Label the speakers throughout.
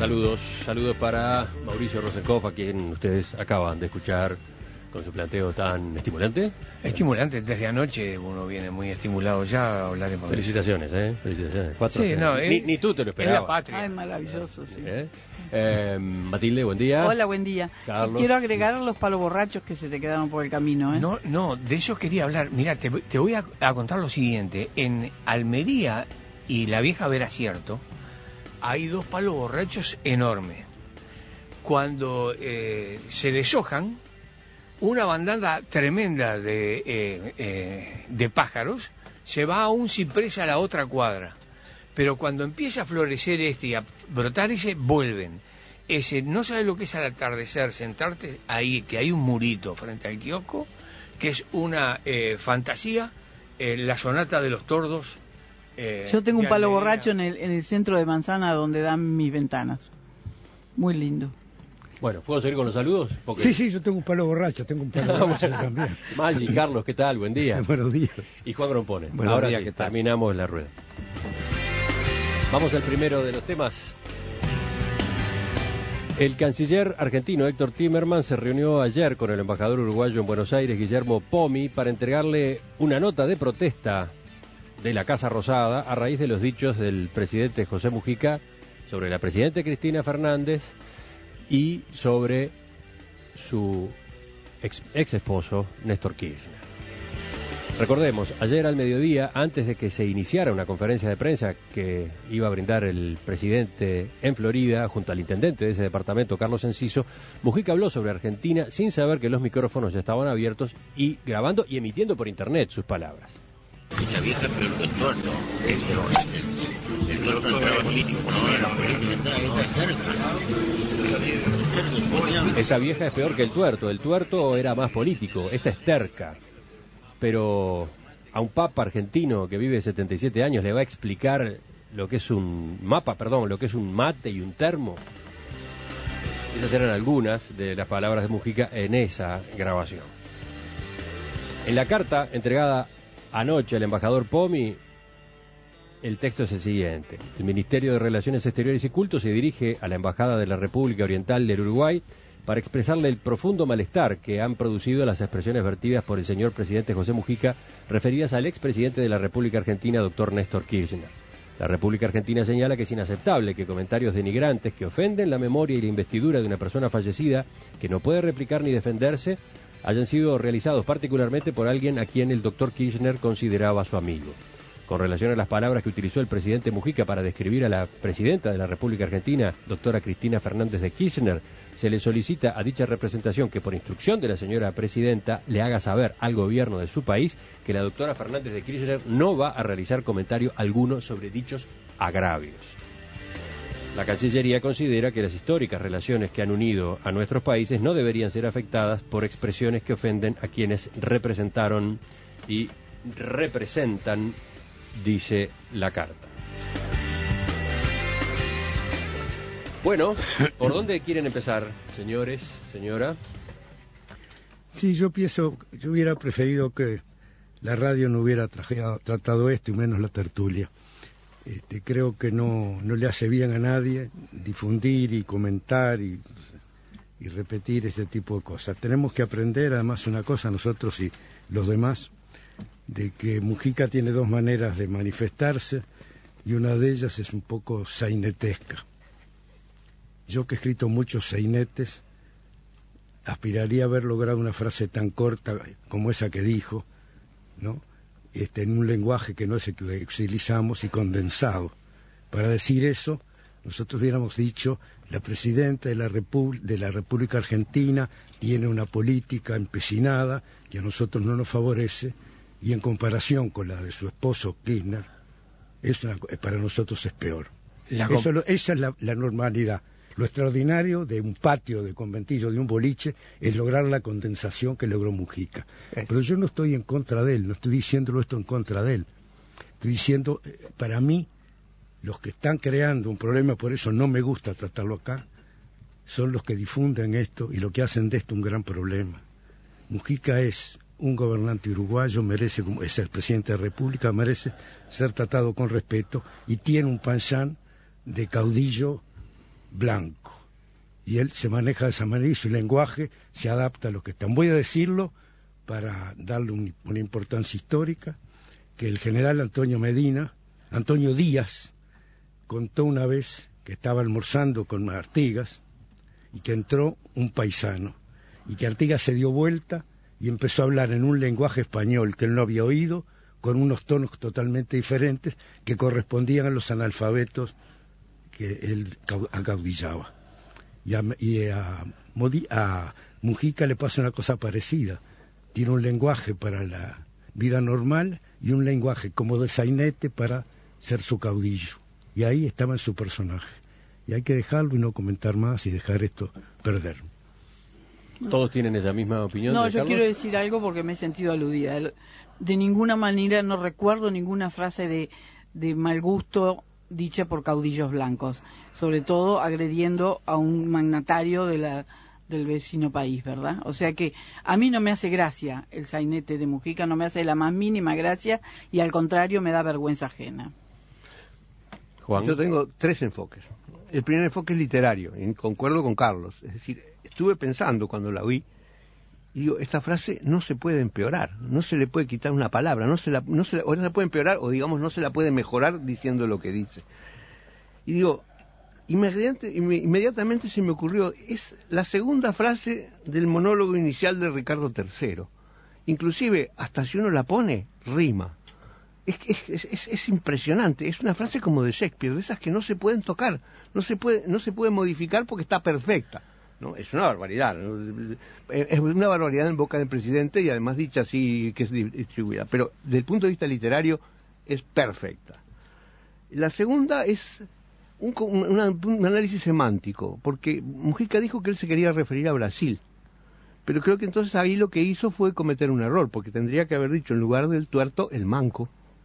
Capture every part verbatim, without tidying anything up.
Speaker 1: Saludos, saludos para Mauricio Rosenkopf, a quien ustedes acaban de escuchar con su planteo tan estimulante.
Speaker 2: Estimulante, desde anoche uno viene muy estimulado, ya hablaremos.
Speaker 1: Felicitaciones, ¿eh? Felicitaciones. Cuatro,
Speaker 2: sí, no,
Speaker 1: ni,
Speaker 2: es,
Speaker 1: ni tú te lo esperabas.
Speaker 2: Es la patria.
Speaker 3: Ay, maravilloso, sí.
Speaker 1: ¿Eh? Eh, Matilde, buen día.
Speaker 3: Hola, buen día.
Speaker 1: Carlos.
Speaker 3: Quiero agregar los palos borrachos que se te quedaron por el camino, ¿eh?
Speaker 2: No, no, de eso quería hablar. Mira, te, te voy a, a contar lo siguiente. En Almería y la vieja Veracierto hay dos palos borrachos enormes. Cuando eh, se deshojan, una bandada tremenda de, eh, eh, de pájaros se va a un ciprés a la otra cuadra. Pero cuando empieza a florecer este y a brotar ese, vuelven. Ese, no sabes lo que es al atardecer, sentarte ahí, que hay un murito frente al kiosco, que es una eh, fantasía, eh, la sonata de los tordos. Eh,
Speaker 3: Yo tengo un palo
Speaker 2: Almería.
Speaker 3: borracho en el, en el centro de Manzana donde dan mis ventanas. Muy lindo.
Speaker 1: Bueno, ¿puedo seguir con los saludos? Porque...
Speaker 4: Sí, sí, yo tengo un palo borracho, tengo un palo borracho también.
Speaker 1: Maggi, Carlos, ¿qué tal? Buen día.
Speaker 4: Buenos días.
Speaker 1: Y Juan Grompone.
Speaker 2: Buenos
Speaker 1: Ahora
Speaker 2: días,
Speaker 1: sí,
Speaker 2: ¿qué tal?
Speaker 1: terminamos la rueda. Vamos al primero de los temas. El canciller argentino Héctor Timerman se reunió ayer con el embajador uruguayo en Buenos Aires, Guillermo Pomi, para entregarle una nota de protesta de la Casa Rosada a raíz de los dichos del presidente José Mujica sobre la presidenta Cristina Fernández y sobre su ex, ex esposo Néstor Kirchner. Recordemos, ayer al mediodía, antes de que se iniciara una conferencia de prensa que iba a brindar el presidente en Florida, junto al intendente de ese departamento, Carlos Enciso, Mujica habló sobre Argentina sin saber que los micrófonos ya estaban abiertos y grabando y emitiendo por internet sus palabras.
Speaker 5: Esa vieja, pero el tuerto, el, el tuerto no era político, no era político, era
Speaker 1: Esa vieja es peor que el tuerto, el tuerto era más político, esta es terca. Pero a un papa argentino que vive setenta y siete años le va a explicar lo que es un mapa, perdón, lo que es un mate y un termo. Esas eran algunas de las palabras de Mujica en esa grabación. En la carta entregada anoche al embajador Pomi, el texto es el siguiente. El Ministerio de Relaciones Exteriores y Culto se dirige a la Embajada de la República Oriental del Uruguay para expresarle el profundo malestar que han producido las expresiones vertidas por el señor presidente José Mujica referidas al expresidente de la República Argentina, doctor Néstor Kirchner. La República Argentina señala que es inaceptable que comentarios denigrantes que ofenden la memoria y la investidura de una persona fallecida que no puede replicar ni defenderse hayan sido realizados particularmente por alguien a quien el doctor Kirchner consideraba su amigo. Con relación a las palabras que utilizó el presidente Mujica para describir a la presidenta de la República Argentina, doctora Cristina Fernández de Kirchner, se le solicita a dicha representación que por instrucción de la señora presidenta le haga saber al gobierno de su país que la doctora Fernández de Kirchner no va a realizar comentario alguno sobre dichos agravios. La Cancillería considera que las históricas relaciones que han unido a nuestros países no deberían ser afectadas por expresiones que ofenden a quienes representaron y representan, dice la carta. Bueno, ¿por dónde quieren empezar, señores, señora?
Speaker 4: Sí, yo pienso, yo hubiera preferido que la radio no hubiera trajeado, tratado esto y menos la tertulia. Este, creo que no, no le hace bien a nadie difundir y comentar y, y repetir ese tipo de cosas. Tenemos que aprender, además, una cosa, nosotros y los demás, de que Mujica tiene dos maneras de manifestarse y una de ellas es un poco sainetesca. Yo que he escrito muchos sainetes, aspiraría a haber logrado una frase tan corta como esa que dijo, ¿no? Este, en un lenguaje que no es el que utilizamos y condensado. Para decir eso, nosotros hubiéramos dicho, la presidenta de la, Repu- de la República Argentina tiene una política empecinada que a nosotros no nos favorece, y en comparación con la de su esposo Kirchner, es una, para nosotros es peor.
Speaker 2: La
Speaker 4: Eso, lo, esa es la, la normalidad. Lo extraordinario de un patio de conventillo, de un boliche, es lograr la condensación que logró Mujica.
Speaker 2: Eh.
Speaker 4: Pero yo no estoy en contra de él, no estoy diciéndolo esto en contra de él. Estoy diciendo, eh, para mí, los que están creando un problema, por eso no me gusta tratarlo acá, son los que difunden esto y lo que hacen de esto un gran problema. Mujica es un gobernante uruguayo, merece, como es el presidente de la República, merece ser tratado con respeto y tiene un panchán de caudillo blanco. Y él se maneja de esa manera y su lenguaje se adapta a lo que están. Voy a decirlo para darle un, una importancia histórica, que el general Antonio Medina, Antonio Díaz, contó una vez que estaba almorzando con Artigas y que entró un paisano y que Artigas se dio vuelta y empezó a hablar en un lenguaje español que él no había oído, con unos tonos totalmente diferentes que correspondían a los analfabetos que él acaudillaba. Y, a, y a, Modi, a Mujica le pasa una cosa parecida. Tiene un lenguaje para la vida normal y un lenguaje como de sainete para ser su caudillo. Y ahí estaba en su personaje. Y hay que dejarlo y no comentar más y dejar esto perder.
Speaker 1: ¿Todos tienen esa misma opinión?
Speaker 3: No,
Speaker 1: de
Speaker 3: yo
Speaker 1: Carlos?
Speaker 3: quiero decir algo porque me he sentido aludida. De ninguna manera no recuerdo ninguna frase de, de mal gusto dicha por caudillos blancos, sobre todo agrediendo a un magnatario de la, del vecino país, ¿verdad? O sea que a mí no me hace gracia el sainete de Mujica, no me hace la más mínima gracia y al contrario me da vergüenza ajena.
Speaker 1: Juan.
Speaker 6: Yo tengo tres enfoques. El primer enfoque es literario, y concuerdo con Carlos. Es decir, estuve pensando cuando la oí, y digo, esta frase no se puede empeorar, no se le puede quitar una palabra, no se la, no se la, o no se la puede empeorar, o digamos, no se la puede mejorar diciendo lo que dice. Y digo, inmediatamente, inmediatamente se me ocurrió, es la segunda frase del monólogo inicial de Ricardo tercero. Inclusive, hasta si uno la pone, rima. Es, es, es, es impresionante, es una frase como de Shakespeare, de esas que no se pueden tocar, no se puede, no se puede modificar porque está perfecta. ¿No? Es una barbaridad, ¿no? Es una barbaridad en boca del presidente y además dicha así que es distribuida, pero desde el punto de vista literario es perfecta. La segunda es un, una, un análisis semántico, porque Mujica dijo que él se quería referir a Brasil, pero creo que entonces ahí lo que hizo fue cometer un error, porque tendría que haber dicho en lugar del tuerto el manco.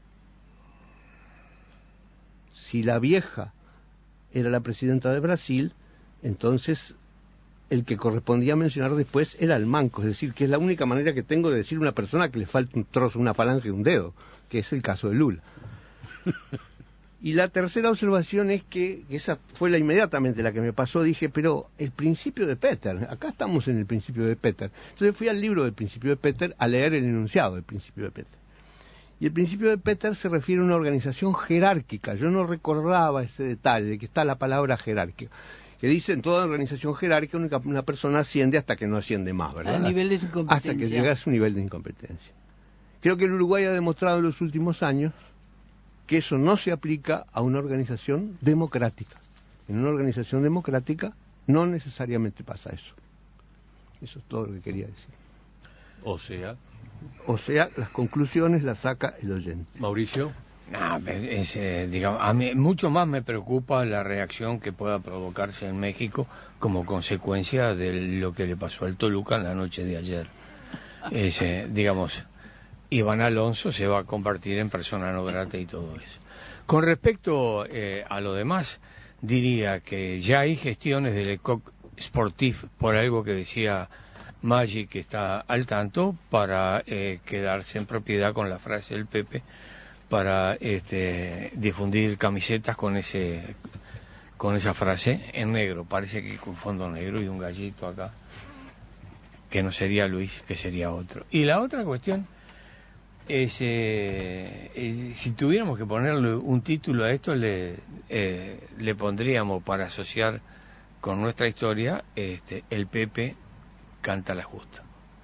Speaker 6: Si la vieja era la presidenta de Brasil, entonces el que correspondía mencionar después era el manco, es decir, que es la única manera que tengo de decir a una persona que le falta un trozo, una falange, un dedo, que es el caso de Lula. Y la tercera observación es que, que esa fue la inmediatamente la que me pasó, dije, pero el principio de Peter, acá estamos en el principio de Peter. Entonces fui al libro del principio de Peter a leer el enunciado del principio de Peter. Y el principio de Peter se refiere a una organización jerárquica, yo no recordaba ese detalle de que está la palabra jerárquica, que dice en toda organización jerárquica una, una persona asciende hasta que no asciende más, ¿verdad?
Speaker 3: A nivel de incompetencia.
Speaker 6: Hasta que llega a su nivel de incompetencia. Creo que el Uruguay ha demostrado en los últimos años que eso no se aplica a una organización democrática. En una organización democrática no necesariamente pasa eso. Eso es todo lo que quería decir.
Speaker 1: O sea...
Speaker 6: O sea, las conclusiones las saca el oyente.
Speaker 1: Mauricio.
Speaker 2: No, es, eh, digamos, a mí mucho más me preocupa la reacción que pueda provocarse en México como consecuencia de lo que le pasó al Toluca en la noche de ayer. Es, eh, digamos, Iván Alonso se va a convertir en persona no grata y todo eso. Con respecto eh, a lo demás, diría que ya hay gestiones del Lecoq Sportif, por algo que decía Maggi, que está al tanto, para eh, quedarse en propiedad con la frase del Pepe, para este, difundir camisetas con ese con esa frase en negro, parece que con fondo negro y un gallito acá, que no sería Luis, que sería otro. Y la otra cuestión es, eh, eh, si tuviéramos que ponerle un título a esto, le, eh, le pondríamos, para asociar con nuestra historia, este, el Pepe canta la justa.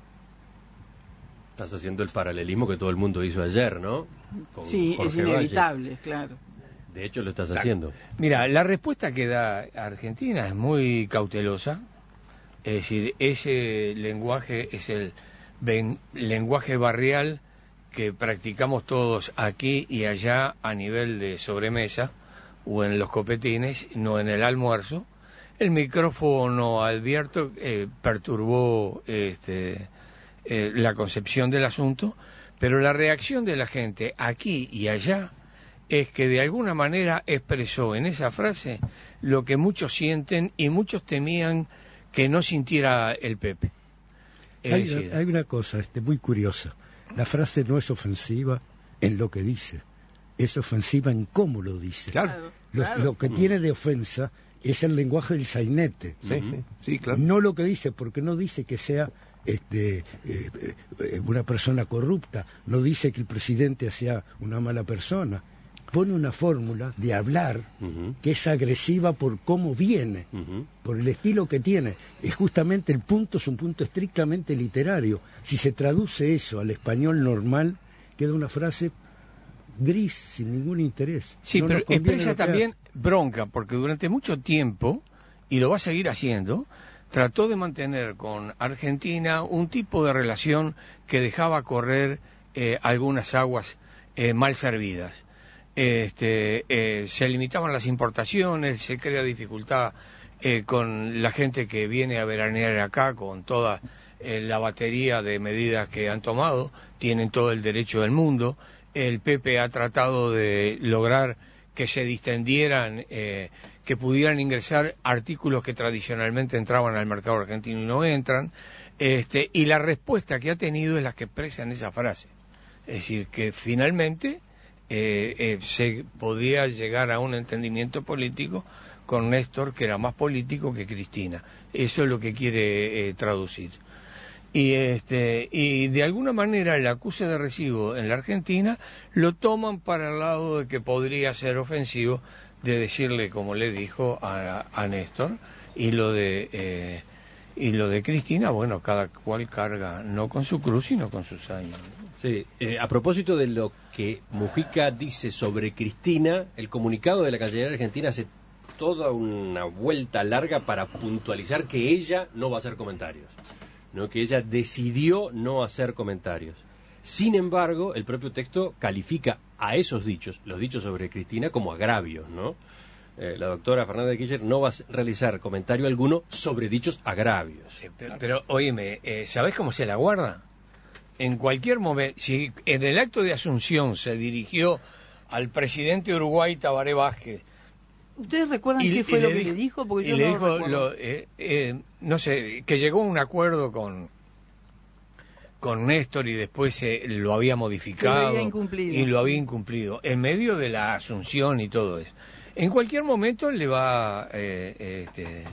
Speaker 1: Estás haciendo el paralelismo que todo el mundo hizo ayer, ¿no? Con
Speaker 3: sí,
Speaker 1: Jorge
Speaker 3: es inevitable,
Speaker 1: Valle.
Speaker 3: claro.
Speaker 1: De hecho, lo estás haciendo.
Speaker 2: Mira, la respuesta que da Argentina es muy cautelosa. Es decir, ese lenguaje es el ben, lenguaje barrial que practicamos todos aquí y allá a nivel de sobremesa o en los copetines, no en el almuerzo. El micrófono abierto eh, perturbó este, eh, la concepción del asunto, pero la reacción de la gente aquí y allá es que de alguna manera expresó en esa frase lo que muchos sienten y muchos temían que no sintiera el Pepe. Es
Speaker 4: hay,
Speaker 2: decir,
Speaker 4: hay una cosa este, muy curiosa. La frase no es ofensiva en lo que dice, es ofensiva en cómo lo dice.
Speaker 6: Claro.
Speaker 4: Lo,
Speaker 3: claro.
Speaker 4: lo que tiene de ofensa es el lenguaje del sainete.
Speaker 6: Sí, sí, sí, claro.
Speaker 4: No lo que dice, porque no dice que sea este, eh, eh, una persona corrupta, no dice que el presidente sea una mala persona. Pone una fórmula de hablar
Speaker 1: Uh-huh.
Speaker 4: que es agresiva por cómo viene,
Speaker 1: Uh-huh.
Speaker 4: por el estilo que tiene. Es justamente el punto, es un punto estrictamente literario. Si se traduce eso al español normal, queda una frase gris, sin ningún interés.
Speaker 2: Sí,
Speaker 4: No
Speaker 2: pero
Speaker 4: nos conviene
Speaker 2: expresa
Speaker 4: lo que
Speaker 2: también
Speaker 4: hace.
Speaker 2: bronca, porque durante mucho tiempo, y lo va a seguir haciendo, trató de mantener con Argentina un tipo de relación que dejaba correr eh, algunas aguas eh, mal servidas. Este, eh, se limitaban las importaciones, se crea dificultad eh, con la gente que viene a veranear acá, con toda eh, la batería de medidas que han tomado, tienen todo el derecho del mundo. El Pepe ha tratado de lograr que se distendieran, eh, que pudieran ingresar artículos que tradicionalmente entraban al mercado argentino y no entran, este, y la respuesta que ha tenido es la que expresa en esa frase. Es decir, que finalmente eh, eh, se podía llegar a un entendimiento político con Néstor, que era más político que Cristina. Eso es lo que quiere eh, traducir. Y este y de alguna manera el acuse de recibo en la Argentina lo toman para el lado de que podría ser ofensivo de decirle, como le dijo a, a Néstor, y lo de eh, y lo de Cristina, bueno, cada cual carga no con su cruz sino con sus años.
Speaker 1: Sí, eh, a propósito de lo que Mujica dice sobre Cristina, el comunicado de la Cancillería Argentina hace toda una vuelta larga para puntualizar que ella no va a hacer comentarios, ¿no? Que ella decidió no hacer comentarios. Sin embargo, el propio texto califica a esos dichos, los dichos sobre Cristina, como agravios, ¿no? Eh, la doctora Fernández de Kirchner no va a realizar comentario alguno sobre dichos agravios.
Speaker 2: Sí, pero, pero óyeme, eh, ¿sabés cómo se la guarda? En cualquier momento, si en el acto de Asunción se dirigió al presidente de Uruguay, Tabaré Vázquez,
Speaker 3: ¿Ustedes recuerdan
Speaker 2: y,
Speaker 3: qué fue
Speaker 2: y
Speaker 3: lo
Speaker 2: le
Speaker 3: que
Speaker 2: dijo,
Speaker 3: le dijo? Porque
Speaker 2: y
Speaker 3: yo
Speaker 2: le
Speaker 3: no
Speaker 2: dijo,
Speaker 3: recuerdo.
Speaker 2: lo, eh, eh, no sé, que llegó a un acuerdo con con Néstor y después eh, lo había modificado
Speaker 3: Que lo había incumplido.
Speaker 2: y lo había incumplido en medio de la Asunción y todo eso. En cualquier momento le va a eh, este,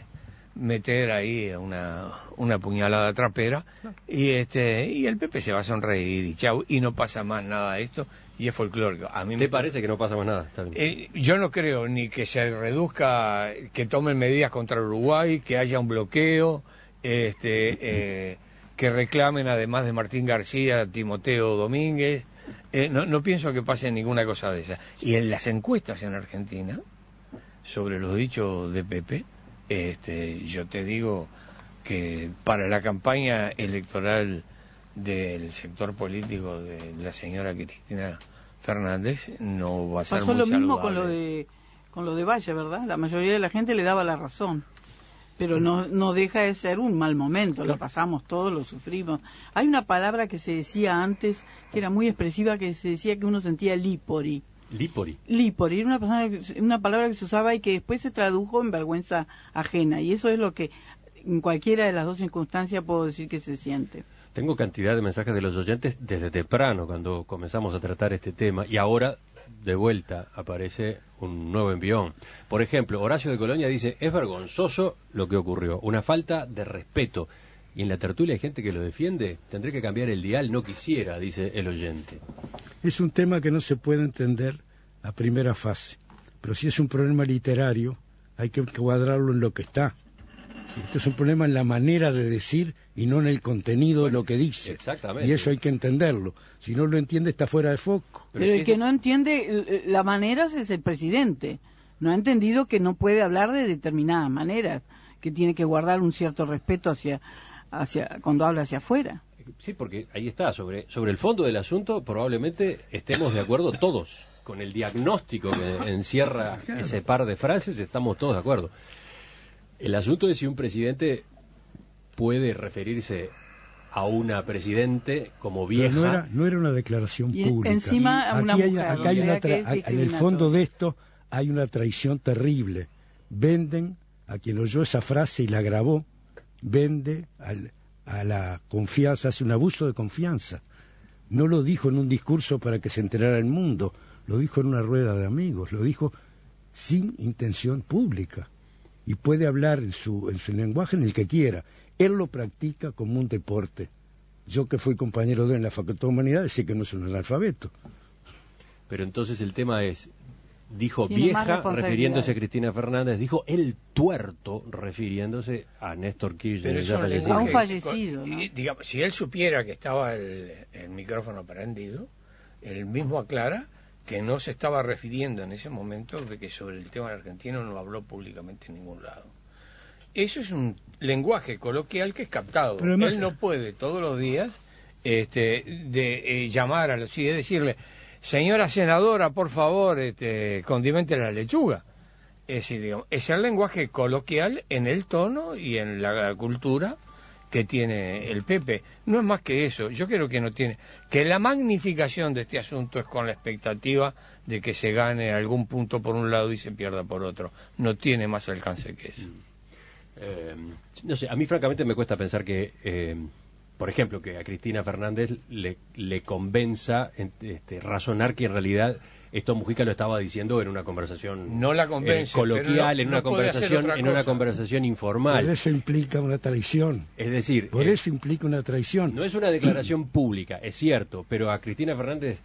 Speaker 2: meter ahí una, una puñalada trapera y este y el Pepe se va a sonreír y chau, y no pasa más nada de esto y es folclórico. A mí
Speaker 1: ¿Te
Speaker 2: me
Speaker 1: parece que no pasa más nada? Está bien.
Speaker 2: Eh, yo no creo ni que se reduzca, que tomen medidas contra Uruguay, que haya un bloqueo, este, eh, que reclamen además de Martín García, Timoteo Domínguez. Eh, no, no pienso que pase ninguna cosa de esa. Y en las encuestas en Argentina, sobre los dichos de Pepe, este, yo te digo que para la campaña electoral del sector político de la señora Cristina Fernández no va a ser
Speaker 3: Pasó
Speaker 2: muy
Speaker 3: lo mismo
Speaker 2: saludable.
Speaker 3: con lo de con lo de Valle, ¿verdad? La mayoría de la gente le daba la razón, pero no no deja de ser un mal momento. Lo pasamos todos, lo sufrimos. Hay una palabra que se decía antes que era muy expresiva, que se decía que uno sentía lípori.
Speaker 1: Lípori.
Speaker 3: Lípori era una, persona que- una palabra que se usaba y que después se tradujo en vergüenza ajena, y eso es lo que en cualquiera de las dos circunstancias puedo decir que se siente.
Speaker 1: Tengo cantidad de mensajes de los oyentes desde temprano cuando comenzamos a tratar este tema y ahora de vuelta aparece un nuevo envión. Por ejemplo, Horacio de Colonia dice, es vergonzoso lo que ocurrió, una falta de respeto. Y en la tertulia hay gente que lo defiende, tendré que cambiar el dial, no quisiera, dice el oyente.
Speaker 4: Es un tema que no se puede entender a primera fase, pero si es un problema literario, hay que cuadrarlo en lo que está. Si esto es un problema en la manera de decir y no en el contenido de lo que dice.
Speaker 1: Exactamente.
Speaker 4: Y eso hay que entenderlo. Si no lo entiende, está fuera de foco.
Speaker 3: Pero, el
Speaker 1: ese-
Speaker 3: que no entiende eh, la manera es el presidente. No ha entendido que no puede hablar de determinadas maneras, que tiene que guardar un cierto respeto hacia, hacia cuando habla hacia afuera.
Speaker 1: Sí, porque ahí está, sobre, sobre el fondo del asunto probablemente estemos de acuerdo todos, con el diagnóstico que encierra ese par de frases, estamos todos de acuerdo. El asunto es si un presidente puede referirse a una presidente como
Speaker 4: Pero
Speaker 1: vieja.
Speaker 4: no era, no era una declaración
Speaker 3: Y
Speaker 4: pública.
Speaker 3: encima a una
Speaker 4: Aquí hay,
Speaker 3: mujer,
Speaker 4: acá
Speaker 3: o
Speaker 4: hay
Speaker 3: sea
Speaker 4: una
Speaker 3: que es
Speaker 4: tra- en el fondo de esto hay una traición terrible. Venden a quien oyó esa frase y la grabó, vende al, a la confianza, hace un abuso de confianza. No lo dijo en un discurso para que se enterara el mundo, lo dijo en una rueda de amigos, lo dijo sin intención pública. Y puede hablar en su, en su lenguaje en el que quiera. Él lo practica como un deporte. Yo que fui compañero de él en la Facultad de Humanidades sé que no es un analfabeto.
Speaker 1: Pero entonces el tema es, dijo
Speaker 3: Tiene más
Speaker 1: vieja
Speaker 3: responsabilidad.
Speaker 1: refiriéndose a Cristina Fernández, dijo el tuerto refiriéndose a Néstor Kirchner,
Speaker 2: Pero
Speaker 1: ya
Speaker 2: eso
Speaker 1: fallecido.
Speaker 3: A un
Speaker 2: lenguaje,
Speaker 3: fallecido, ¿no?
Speaker 2: y, digamos, si él supiera que estaba el, el micrófono prendido, él mismo aclara que no se estaba refiriendo en ese momento de que sobre el tema argentino no habló públicamente en ningún lado. Eso es un lenguaje coloquial que es captado.
Speaker 4: Pero además,
Speaker 2: él no puede todos los días este, de eh, llamar a los sí, es decirle, señora senadora, por favor, este, condimente la lechuga. Es decir, digamos, es el lenguaje coloquial en el tono y en la cultura que tiene el Pepe. No es más que eso. Yo creo que no tiene... Que la magnificación de este asunto es con la expectativa de que se gane algún punto por un lado y se pierda por otro. No tiene más alcance que eso.
Speaker 1: Eh, no sé, a mí francamente me cuesta pensar que, eh, por ejemplo, que a Cristina Fernández le, le convenza este, razonar que en realidad esto Mujica lo estaba diciendo en una conversación
Speaker 2: No la convence,
Speaker 1: eh, coloquial,
Speaker 2: pero no-
Speaker 1: en una
Speaker 2: no puede hacer
Speaker 1: conversación,
Speaker 2: otra
Speaker 1: en una
Speaker 2: cosa.
Speaker 1: conversación
Speaker 4: Por
Speaker 1: informal.
Speaker 4: eso implica una traición.
Speaker 1: Es decir,
Speaker 4: Por
Speaker 1: eh,
Speaker 4: eso implica una traición.
Speaker 1: no es una declaración pública, es cierto, pero a Cristina Fernández,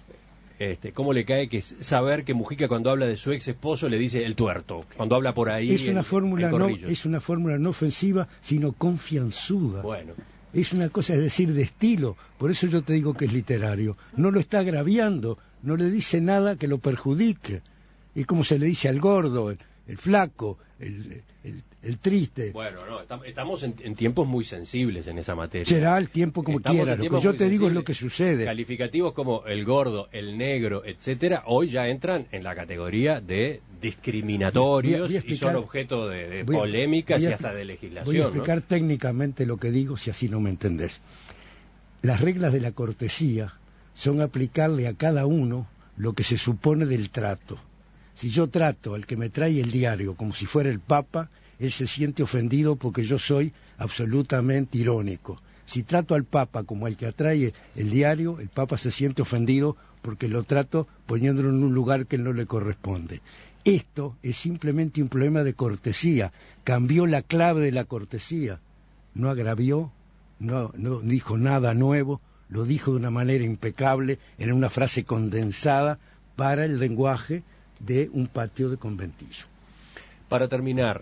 Speaker 1: este, ¿cómo le cae que saber que Mujica cuando habla de su ex esposo le dice el tuerto? Cuando habla por ahí
Speaker 4: es una
Speaker 1: en-
Speaker 4: fórmula
Speaker 1: en
Speaker 4: no
Speaker 1: Corrillos.
Speaker 4: es una fórmula no ofensiva, sino confianzuda.
Speaker 1: Bueno,
Speaker 4: Es una cosa, es decir, de estilo. Por eso yo te digo que es literario. No lo está agraviando, no le dice nada que lo perjudique. Es como se le dice al gordo, el, el flaco, el, el, el triste.
Speaker 1: bueno, no, estam- estamos en, en tiempos muy sensibles en esa materia.
Speaker 4: Será el tiempo como
Speaker 1: Estamos
Speaker 4: quiera.
Speaker 1: en
Speaker 4: Lo que
Speaker 1: tiempos
Speaker 4: yo
Speaker 1: muy
Speaker 4: te digo es
Speaker 1: sensibles.
Speaker 4: lo que sucede.
Speaker 1: Calificativos como el gordo, el negro, etcétera, hoy ya entran en la categoría de discriminatorios
Speaker 4: Voy a- voy a
Speaker 1: y
Speaker 4: explicar-
Speaker 1: son objeto de, de
Speaker 4: voy a-
Speaker 1: polémicas
Speaker 4: voy a-
Speaker 1: y hasta de legislación.
Speaker 4: Voy a
Speaker 1: ¿no?
Speaker 4: explicar técnicamente lo que digo si así no me entendés. Las reglas de la cortesía son aplicarle a cada uno lo que se supone del trato. Si yo trato al que me trae el diario como si fuera el Papa, él se siente ofendido porque yo soy absolutamente irónico. Si trato al Papa como el que atrae el diario, el Papa se siente ofendido porque lo trato poniéndolo en un lugar que no le corresponde. Esto es simplemente un problema de cortesía. Cambió la clave de la cortesía. No agravió, no, no dijo nada nuevo, lo dijo de una manera impecable, en una frase condensada para el lenguaje de un patio de conventillo.
Speaker 1: Para terminar,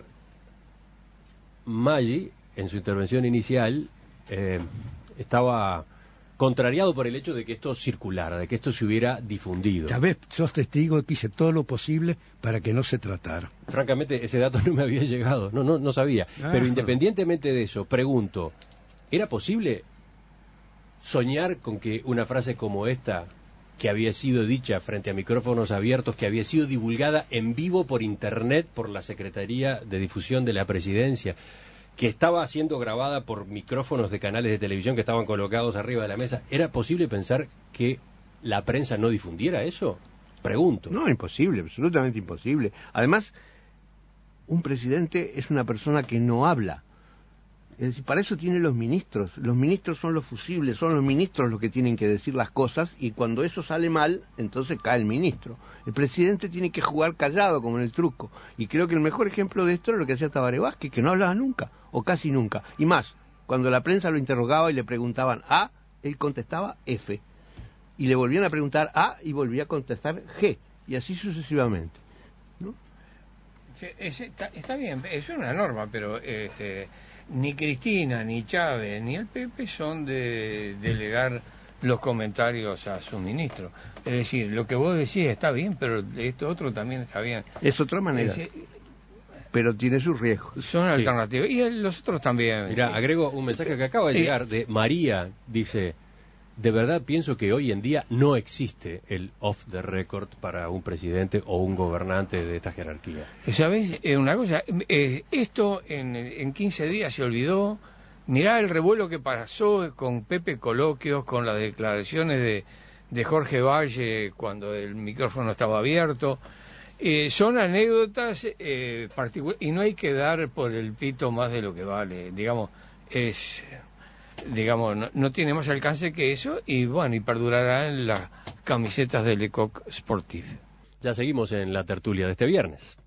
Speaker 1: Maggi, en su intervención inicial, eh, estaba contrariado por el hecho de que esto circulara, de que esto se hubiera difundido.
Speaker 4: Ya ves, sos testigo de que hice todo lo posible para que no se tratara.
Speaker 1: Francamente, ese dato no me había llegado, no, no, no sabía.
Speaker 4: Ah.
Speaker 1: Pero independientemente de eso, pregunto, ¿era posible soñar con que una frase como esta, que había sido dicha frente a micrófonos abiertos, que había sido divulgada en vivo por internet por la Secretaría de Difusión de la Presidencia, que estaba siendo grabada por micrófonos de canales de televisión que estaban colocados arriba de la mesa, ¿era posible pensar que la prensa no difundiera eso? Pregunto.
Speaker 6: No, imposible, absolutamente imposible. Además, un presidente es una persona que no habla. Es decir, para eso tiene los ministros. Los ministros son los fusibles, son los ministros los que tienen que decir las cosas, y cuando eso sale mal, entonces cae el ministro. El presidente tiene que jugar callado, como en el truco. Y creo que el mejor ejemplo de esto era lo que hacía Tabaré Vázquez, que no hablaba nunca, o casi nunca. Y más, cuando la prensa lo interrogaba y le preguntaban A, él contestaba F. Y le volvían a preguntar A y volvía a contestar G. Y así sucesivamente. ¿No?
Speaker 2: Sí, es- está, está bien, es una norma, pero este, ni Cristina, ni Chávez, ni el Pepe son de delegar los comentarios a su ministro. Es decir, lo que vos decís está bien, pero esto otro también está bien.
Speaker 6: Es otra manera,
Speaker 2: Es-
Speaker 6: pero tiene sus riesgos.
Speaker 2: son alternativas. Y el- los otros también.
Speaker 1: Mira, agrego un mensaje que acaba de
Speaker 2: Sí.
Speaker 1: llegar de María, dice, de verdad pienso que hoy en día no existe el off the record para un presidente o un gobernante de esta jerarquía.
Speaker 2: ¿Sabés? Eh, una cosa, eh, esto en, en quince días se olvidó. Mirá el revuelo que pasó con Pepe Coloquios, con las declaraciones de, de Jorge Valle cuando el micrófono estaba abierto. Eh, son anécdotas eh, particulares y no hay que dar por el pito más de lo que vale. Digamos, es digamos, no, no tiene más alcance que eso, y bueno, y perdurará en las camisetas de Le Coq Sportif.
Speaker 1: Ya seguimos en la tertulia de este viernes.